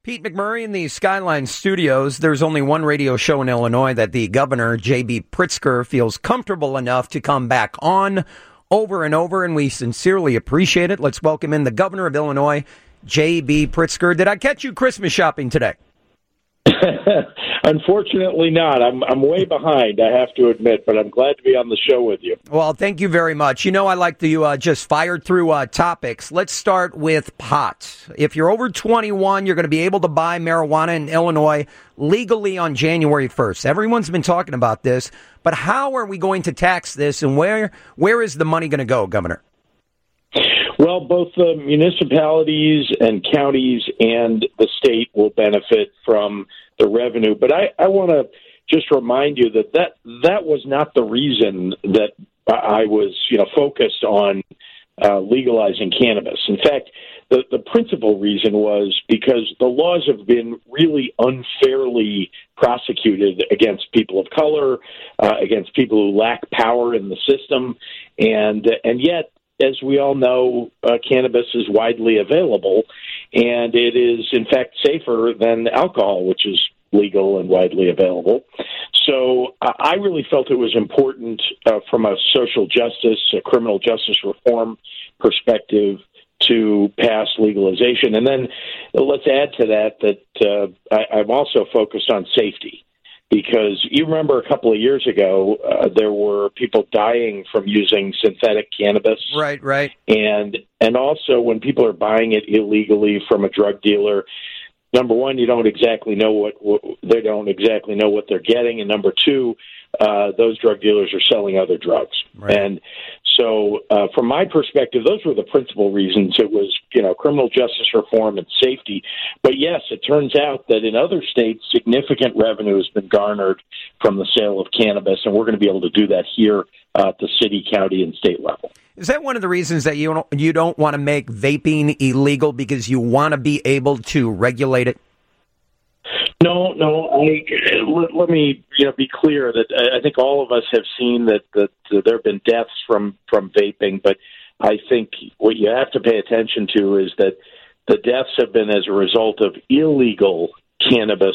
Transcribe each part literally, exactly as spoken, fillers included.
Pete McMurray in the Skyline Studios. There's only one radio show in Illinois that the governor, J B. Pritzker, feels comfortable enough to come back on over and over, and we sincerely appreciate it. Let's welcome in the governor of Illinois, J B. Pritzker. Did I catch you Christmas shopping today? Unfortunately not. I'm I'm way behind, I have to admit, but I'm glad to be on the show with you. Well, thank you very much. You know, I like to uh, just fire through uh, topics. Let's start with pot. If you're over twenty-one, you're going to be able to buy marijuana in Illinois legally on January first. Everyone's been talking about this, but how are we going to tax this, and where where is the money going to go, Governor? Well, both the municipalities and counties and the state will benefit from the revenue. But I, I want to just remind you that, that that was not the reason that I was, you know, focused on uh, legalizing cannabis. In fact, the, the principal reason was because the laws have been really unfairly prosecuted against people of color, uh, against people who lack power in the system, and and yet, as we all know, uh, cannabis is widely available, and it is, in fact, safer than alcohol, which is legal and widely available. So uh, I really felt it was important uh, from a social justice, a criminal justice reform perspective to pass legalization. And then let's add to that that uh, I, I'm also focused on safety. Because you remember a couple of years ago, uh, there were people dying from using synthetic cannabis. Right, right. And and also when people are buying it illegally from a drug dealer, number one, you don't exactly know what, what they don't exactly know what they're getting, and number two, uh, those drug dealers are selling other drugs. Right. And so, uh, from my perspective, those were the principal reasons. It was, you know, criminal justice reform and safety. But yes, it turns out that in other states, significant revenue has been garnered from the sale of cannabis, and we're going to be able to do that here uh, at the city, county, and state level. Is that one of the reasons that you don't, you don't want to make vaping illegal because you want to be able to regulate it? No, no. I, let, let me, you know, be clear that I think all of us have seen that that uh, there have been deaths from from vaping, but I think what you have to pay attention to is that the deaths have been as a result of illegal cannabis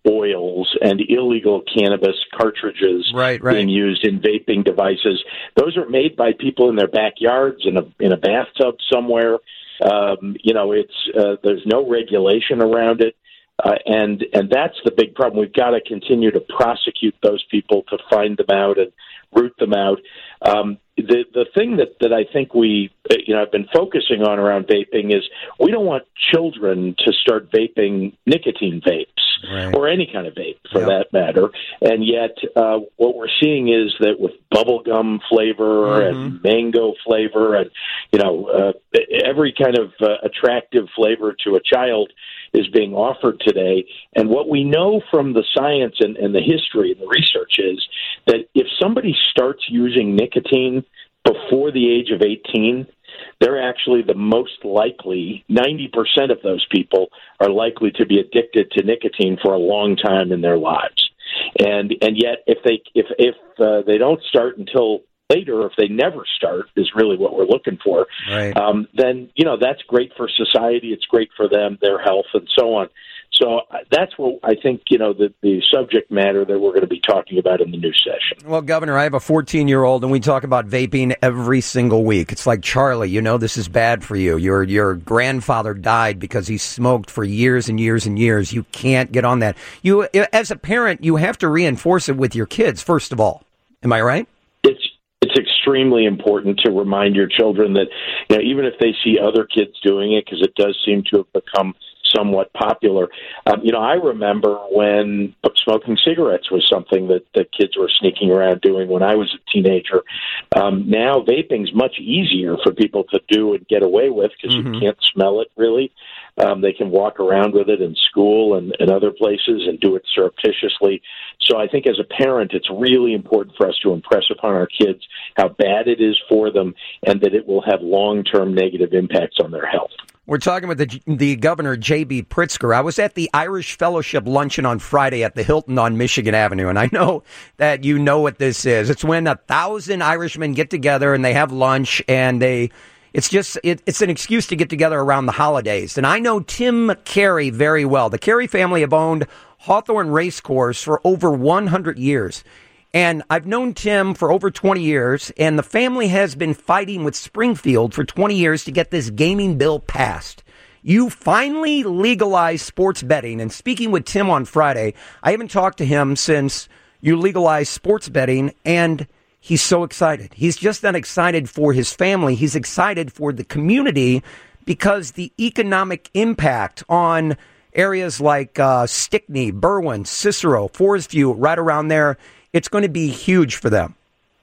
oils and illegal cannabis cartridges right, right. being used in vaping devices. Those are made by people in their backyards in a in a bathtub somewhere. Um, you know, it's uh, there's no regulation around it. Uh, and and that's the big problem. We've got to continue to prosecute those people, to find them out and root them out. Um, the the thing that, that I think we you know have been focusing on around vaping is we don't want children to start vaping nicotine vapes right. or any kind of vape for yep. that matter. And yet, uh, what we're seeing is that with bubblegum flavor mm-hmm. and mango flavor and you know uh, every kind of uh, attractive flavor to a child is being offered today. And what we know from the science and, and the history and the research is that if somebody starts using nicotine before the age of eighteen, they're actually the most likely, ninety percent of those people are likely to be addicted to nicotine for a long time in their lives. And and yet if they if if uh, they don't start until later, if they never start, is really what we're looking for, right. um, then, you know, that's great for society. It's great for them, their health, and so on. So that's what I think, you know, the, the subject matter that we're going to be talking about in the new session. Well, Governor, I have a fourteen-year-old, and we talk about vaping every single week. It's like, Charlie, you know this is bad for you. Your your grandfather died because he smoked for years and years and years. You can't get on that. You, as a parent, you have to reinforce it with your kids, first of all. Am I right? It's It's extremely important to remind your children that, you know, even if they see other kids doing it, because it does seem to have become somewhat popular. Um, you know, I remember when smoking cigarettes was something that, that kids were sneaking around doing when I was a teenager. Um, now vaping's much easier for people to do and get away with because mm-hmm. you can't smell it really. Um, they can walk around with it in school and, and other places and do it surreptitiously. So I think as a parent, it's really important for us to impress upon our kids how bad it is for them and that it will have long-term negative impacts on their health. We're talking with the, the governor, J B. Pritzker. I was at the Irish Fellowship luncheon on Friday at the Hilton on Michigan Avenue, and I know that you know what this is. It's when a thousand Irishmen get together and they have lunch and they It's just it, it's an excuse to get together around the holidays. And I know Tim Carey very well. The Carey family have owned Hawthorne Racecourse for over one hundred years. And I've known Tim for over twenty years, and the family has been fighting with Springfield for twenty years to get this gaming bill passed. You finally legalized sports betting. And speaking with Tim on Friday, I haven't talked to him since you legalized sports betting, and he's so excited. He's just not excited for his family. He's excited for the community because the economic impact on areas like uh, Stickney, Berwyn, Cicero, Forest View, right around there, it's going to be huge for them.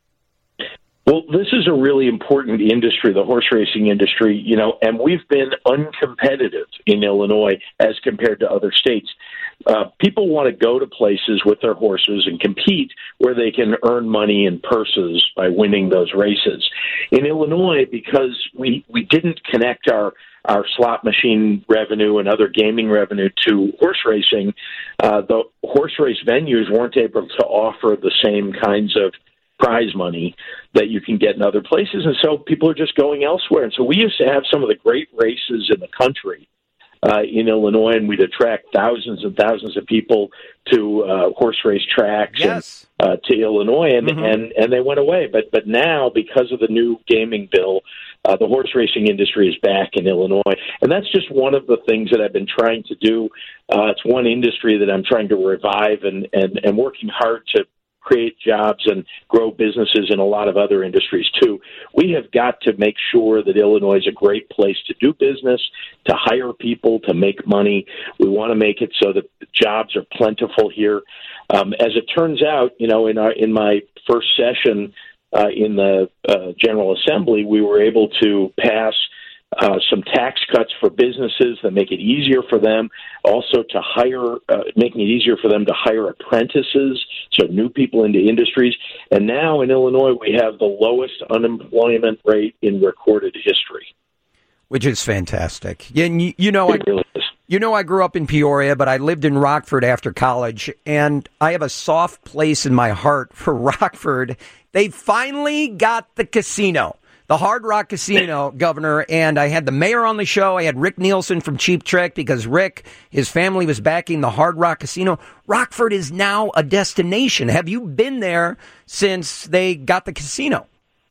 Well, this is a really important industry, the horse racing industry, you know, and we've been uncompetitive in Illinois as compared to other states. Uh, people want to go to places with their horses and compete where they can earn money and purses by winning those races. In Illinois, because we, we didn't connect our our slot machine revenue and other gaming revenue to horse racing, uh, the horse race venues weren't able to offer the same kinds of prize money that you can get in other places. And so people are just going elsewhere. And so we used to have some of the great races in the country uh, in Illinois, and we'd attract thousands and thousands of people to uh, horse race tracks yes. and uh, to Illinois, and, mm-hmm. and, and they went away. But, but now, because of the new gaming bill, uh, the horse racing industry is back in Illinois. And that's just one of the things that I've been trying to do. Uh, it's one industry that I'm trying to revive and, and, and working hard to create jobs and grow businesses in a lot of other industries, too. We have got to make sure that Illinois is a great place to do business, to hire people, to make money. We want to make it so that jobs are plentiful here. Um, as it turns out, you know, in our in my first session uh, in the uh, General Assembly, we were able to pass Uh, some tax cuts for businesses that make it easier for them, also to hire, uh, making it easier for them to hire apprentices, so new people into industries. And now in Illinois, we have the lowest unemployment rate in recorded history. Which is fantastic. And you, you know, I, you know, I grew up in Peoria, but I lived in Rockford after college, and I have a soft place in my heart for Rockford. They finally got the casino. The Hard Rock Casino, Governor, and I had the mayor on the show. I had Rick Nielsen from Cheap Trick because Rick, his family was backing the Hard Rock Casino. Rockford is now a destination. Have you been there since they got the casino?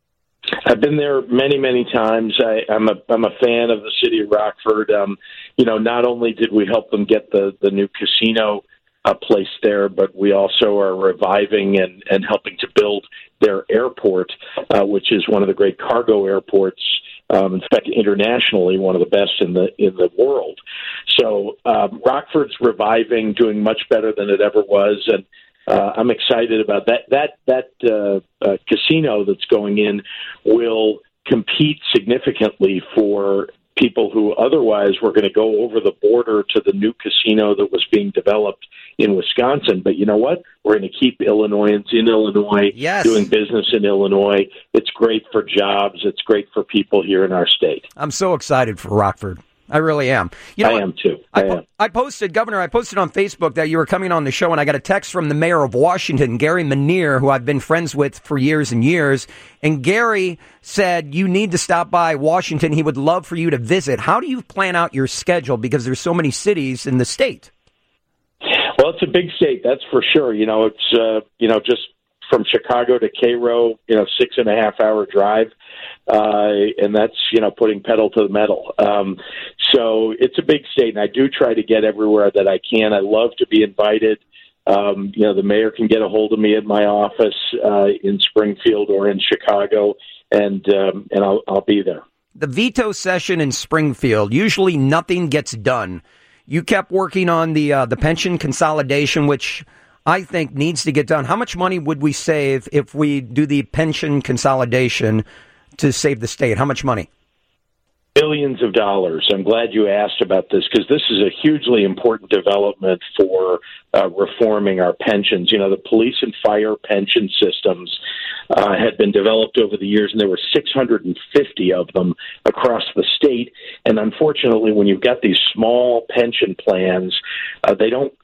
I've been there many, many times. I, I'm a I'm a fan of the city of Rockford. Um, you know, not only did we help them get the, the new casino uh, place there, but we also are reviving and, and helping to build their airport, uh, which is one of the great cargo airports, um, in fact, internationally, one of the best in the in the world. So um, Rockford's reviving, doing much better than it ever was, and uh, I'm excited about that. That that uh, uh, casino that's going in will compete significantly for people who otherwise were going to go over the border to the new casino that was being developed in Wisconsin. But you know what? We're going to keep Illinoisans in Illinois, yes. doing business in Illinois. It's great for jobs. It's great for people here in our state. I'm so excited for Rockford. I really am. You know, I am too. I, I, po- am. I posted, Governor, I posted on Facebook that you were coming on the show, and I got a text from the mayor of Washington, Gary Manier, who I've been friends with for years and years. And Gary said, you need to stop by Washington. He would love for you to visit. How do you plan out your schedule? Because there's so many cities in the state. Well, it's a big state, that's for sure. You know, it's, uh, you know, just from Chicago to Cairo, you know, six and a half hour drive. Uh, and that's, you know, putting pedal to the metal. Um, so it's a big state, and I do try to get everywhere that I can. I love to be invited. Um, you know, the mayor can get a hold of me at my office uh, in Springfield or in Chicago, and um, and I'll, I'll be there. The veto session in Springfield, usually nothing gets done. You kept working on the uh, the pension consolidation, which I think needs to get done. How much money would we save if we do the pension consolidation to save the state? How much money? Billions of dollars. I'm glad you asked about this because this is a hugely important development for uh, reforming our pensions. You know, the police and fire pension systems uh, had been developed over the years, and there were six hundred fifty of them across the state. And unfortunately, when you've got these small pension plans, uh, they don't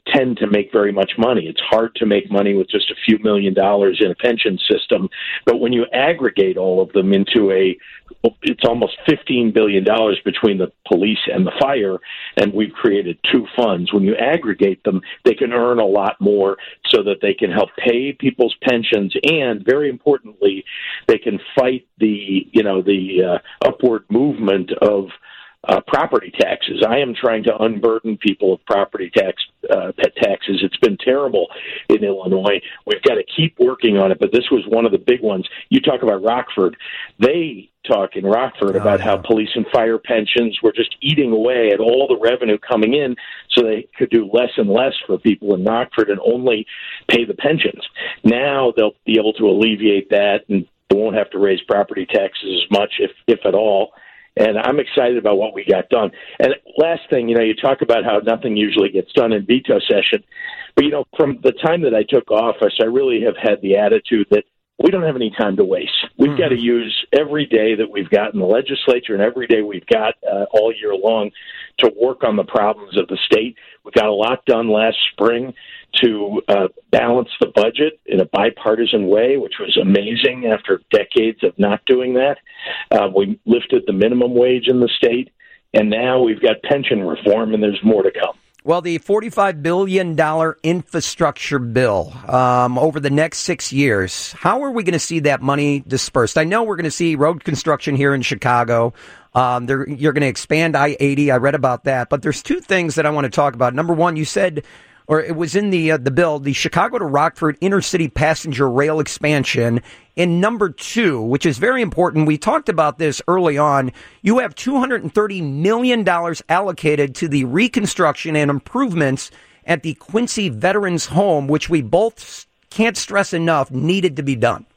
tend to make very much money. It's hard to make money with just a few million dollars in a pension system. But when you aggregate all of them into a, it's almost fifteen billion dollars between the police and the fire, and we've created two funds. When you aggregate them, they can earn a lot more so that they can help pay people's pensions, and very importantly, they can fight the, you know, the uh, upward movement of Uh, property taxes. I am trying to unburden people of property tax uh, pet taxes. It's been terrible in Illinois. We've got to keep working on it, but this was one of the big ones. You talk about Rockford. They talk in Rockford oh, about yeah. how police and fire pensions were just eating away at all the revenue coming in, so they could do less and less for people in Rockford and only pay the pensions. Now they'll be able to alleviate that, and they won't have to raise property taxes as much, if if at all. And I'm excited about what we got done. And last thing, you know, you talk about how nothing usually gets done in veto session. But, you know, from the time that I took office, I really have had the attitude that we don't have any time to waste. We've mm-hmm. got to use every day that we've got in the legislature and every day we've got uh, all year long to work on the problems of the state. We got a lot done last spring to uh, balance the budget in a bipartisan way, which was amazing after decades of not doing that. Uh, we lifted the minimum wage in the state, and now we've got pension reform, and there's more to come. Well, the forty-five billion dollars infrastructure bill um, over the next six years, how are we going to see that money dispersed? I know we're going to see road construction here in Chicago. Um, you're going to expand I eighty. I read about that. But there's two things that I want to talk about. Number one, you said, or it was in the uh, the bill, the Chicago to Rockford intercity passenger rail expansion. And number two, which is very important, we talked about this early on, you have two hundred thirty million dollars allocated to the reconstruction and improvements at the Quincy Veterans Home, which we both can't stress enough needed to be done.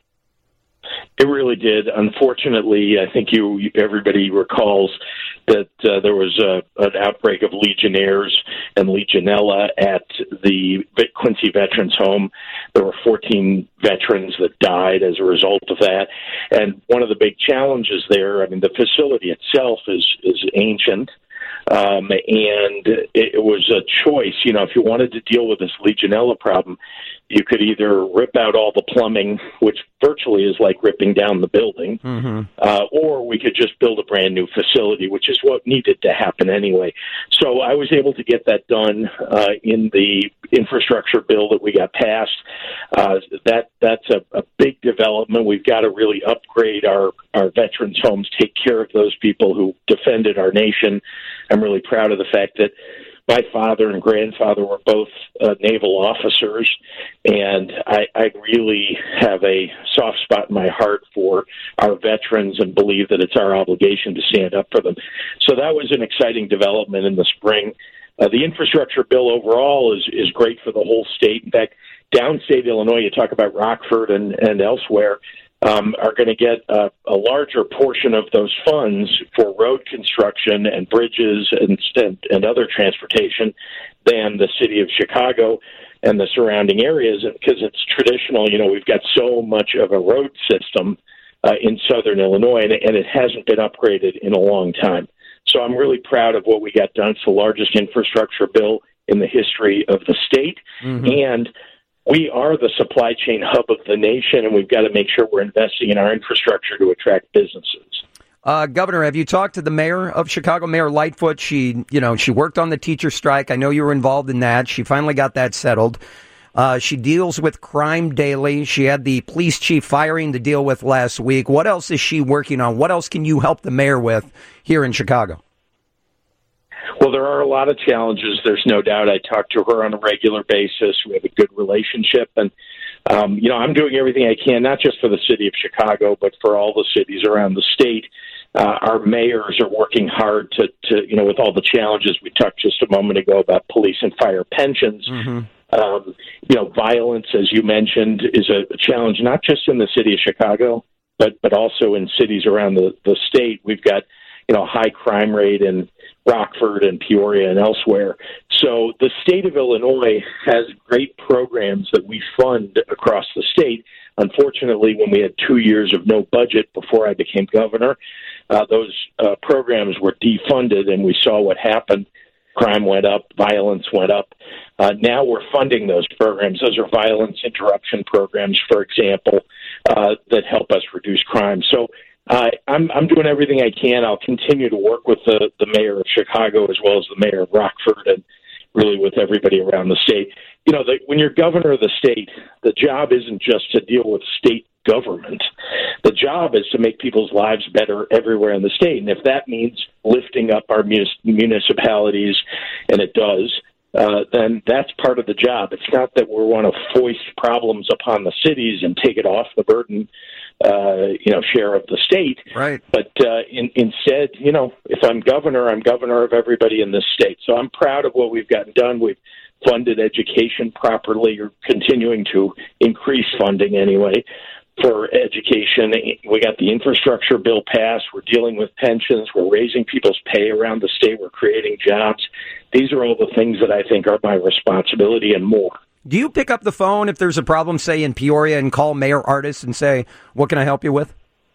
It really did. Unfortunately, I think you everybody recalls that uh, there was a, an outbreak of Legionnaires and Legionella at the Quincy Veterans Home. There were fourteen veterans that died as a result of that. And one of the big challenges there, I mean, the facility itself is, is ancient. Um, and it, it was a choice. You know, if you wanted to deal with this Legionella problem, you could either rip out all the plumbing, which virtually is like ripping down the building, mm-hmm. uh, or we could just build a brand new facility, which is what needed to happen anyway. So I was able to get that done uh, in the infrastructure bill that we got passed. Uh, that that's a, a big development. We've got to really upgrade our, our veterans' homes, take care of those people who defended our nation. I'm really proud of the fact that my father and grandfather were both uh, naval officers, and I, I really have a soft spot in my heart for our veterans and believe that it's our obligation to stand up for them. So that was an exciting development in the spring. Uh, the infrastructure bill overall is, is great for the whole state. In fact, downstate Illinois, you talk about Rockford and, and elsewhere, Um, are going to get a, a larger portion of those funds for road construction and bridges and, and, and other transportation than the city of Chicago and the surrounding areas, because it's traditional. You know, we've got so much of a road system uh, in southern Illinois, and, and it hasn't been upgraded in a long time. So I'm really proud of what we got done. It's the largest infrastructure bill in the history of the state, mm-hmm. and we are the supply chain hub of the nation, and we've got to make sure we're investing in our infrastructure to attract businesses. Uh, Governor, have you talked to the mayor of Chicago, Mayor Lightfoot? She, you know, she worked on the teacher strike. I know you were involved in that. She finally got that settled. Uh, she deals with crime daily. She had the police chief firing to deal with last week. What else is she working on? What else can you help the mayor with here in Chicago? Well, there are a lot of challenges. There's no doubt. I talk to her on a regular basis. We have a good relationship. And, um, you know, I'm doing everything I can, not just for the city of Chicago, but for all the cities around the state. Uh, our mayors are working hard to, to, you know, with all the challenges we talked just a moment ago about police and fire pensions. Mm-hmm. Um, you know, violence, as you mentioned, is a challenge, not just in the city of Chicago, but, but also in cities around the, the state. We've got, you know, high crime rate in Rockford and Peoria and elsewhere. So the state of Illinois has great programs that we fund across the state. Unfortunately, when we had two years of no budget before I became governor, uh, those uh, programs were defunded, and we saw what happened. Crime went up, violence went up. Uh, now we're funding those programs. Those are violence interruption programs, for example, uh, that help us reduce crime. So uh, I'm, I'm doing everything I can. I'll continue to work with the, the mayor of Chicago as well as the mayor of Rockford and really with everybody around the state. You know, the, when you're governor of the state, the job isn't just to deal with state government. The job is to make people's lives better everywhere in the state. And if that means lifting up our munis- municipalities, and it does, uh, then that's part of the job. It's not that we want to foist problems upon the cities and take it off the burden, uh, you know, share of the state. Right. But uh, in, instead, you know, if I'm governor, I'm governor of everybody in this state. So I'm proud of what we've gotten done. We've funded education properly, or continuing to increase funding anyway for education. We got the infrastructure bill passed. We're dealing with pensions. We're raising people's pay around the state. We're creating jobs. These are all the things that I think are my responsibility and more. Do you pick up the phone if there's a problem, say, in Peoria and call Mayor Ardis and say, what can I help you with?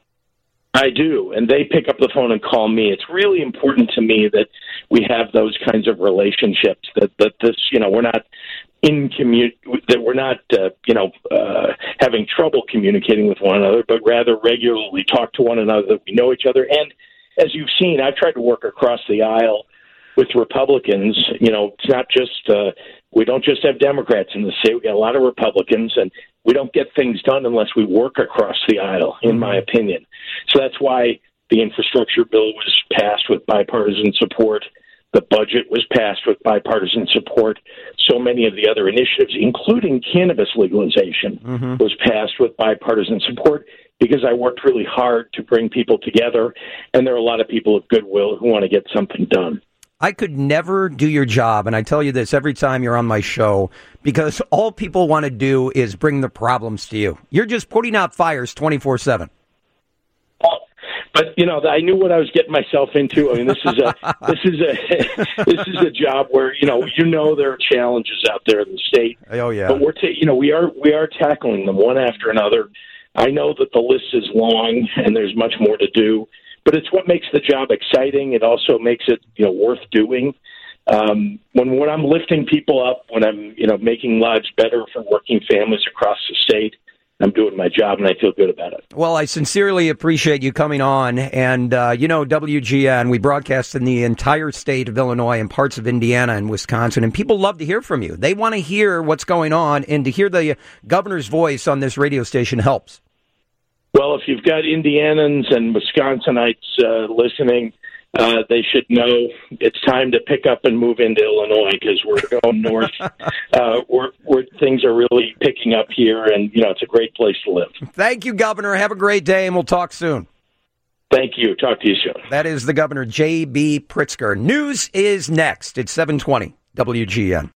I do, and they pick up the phone and call me. It's really important to me that we have those kinds of relationships, that, that this, you know, we're not in commu- that we're not, uh, you know, uh, having trouble communicating with one another, but rather regularly talk to one another, that we know each other. And as you've seen, I've tried to work across the aisle with Republicans. You know, it's not just, uh, we don't just have Democrats in the state. We got a lot of Republicans, and we don't get things done unless we work across the aisle, in my opinion. So that's why the infrastructure bill was passed with bipartisan support. The budget was passed with bipartisan support. So many of the other initiatives, including cannabis legalization, mm-hmm. was passed with bipartisan support because I worked really hard to bring people together, and there are a lot of people of goodwill who want to get something done. I could never do your job, and I tell you this every time you're on my show, because all people want to do is bring the problems to you. You're just putting out fires twenty-four seven. But you know, I knew what I was getting myself into. I mean, this is a this is a this is a job where you know you know there are challenges out there in the state. Oh yeah. But we're ta- you know we are we are tackling them one after another. I know that the list is long and there's much more to do, but it's what makes the job exciting. It also makes it you know worth doing. Um, when when I'm lifting people up, when I'm you know making lives better for working families across the state, I'm doing my job, and I feel good about it. Well, I sincerely appreciate you coming on. And, uh, you know, W G N, we broadcast in the entire state of Illinois and parts of Indiana and Wisconsin, and people love to hear from you. They want to hear what's going on, and to hear the governor's voice on this radio station helps. Well, if you've got Indianans and Wisconsinites uh, listening, Uh, they should know it's time to pick up and move into Illinois, because we're going north. uh, we're, we're, things are really picking up here, and, you know, it's a great place to live. Thank you, Governor. Have a great day, and we'll talk soon. Thank you. Talk to you soon. That is the Governor, J B. Pritzker. News is next. It's seven twenty W G N.